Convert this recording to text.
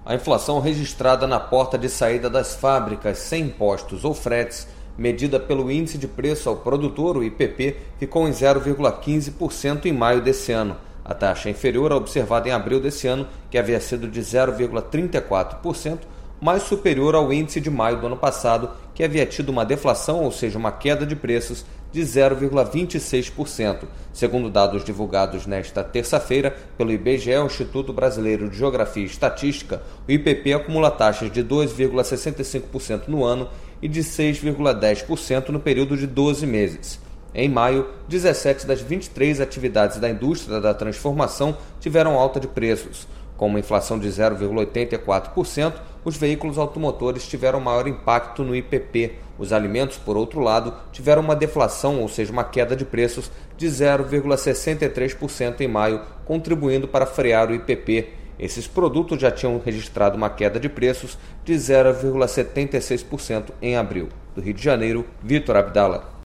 A inflação registrada na porta de saída das fábricas sem impostos ou fretes, medida pelo Índice de Preço ao Produtor, o IPP, ficou em 0,15% em maio desse ano. A taxa é inferior à observada em abril desse ano, que havia sido de 0,34%, mais superior ao índice de maio do ano passado, que havia tido uma deflação, ou seja, uma queda de preços, de 0,26%. Segundo dados divulgados nesta terça-feira pelo IBGE, o Instituto Brasileiro de Geografia e Estatística, o IPP acumula taxas de 2,65% no ano e de 6,10% no período de 12 meses. Em maio, 17 das 23 atividades da indústria da transformação tiveram alta de preços. Com uma inflação de 0,84%, os veículos automotores tiveram maior impacto no IPP. Os alimentos, por outro lado, tiveram uma deflação, ou seja, uma queda de preços de 0,63% em maio, contribuindo para frear o IPP. Esses produtos já tinham registrado uma queda de preços de 0,76% em abril. Do Rio de Janeiro, Vitor Abdala.